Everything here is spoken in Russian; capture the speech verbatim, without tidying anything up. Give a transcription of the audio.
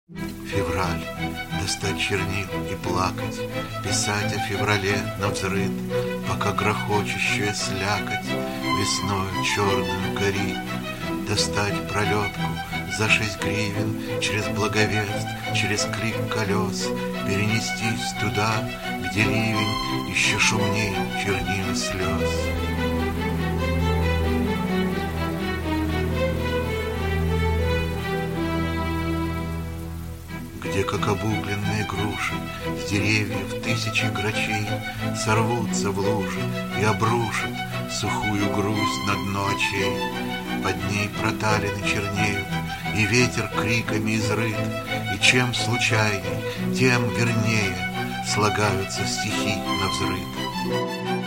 Февраль. Достать чернил и плакать, писать о феврале навзрыд, пока грохочущая слякоть весною черную горит. Достать пролетку за шесть гривен через Благовест, через крик колес, перенестись туда, где ливень еще шумнее чернил и слез. Где, как обугленные груши, с деревьев тысячи грачей сорвутся в лужи и обрушат сухую грусть на дно очей. Под ней проталины чернеют, и ветер криками изрыт, и чем случайней, тем вернее слагаются стихи навзрыд.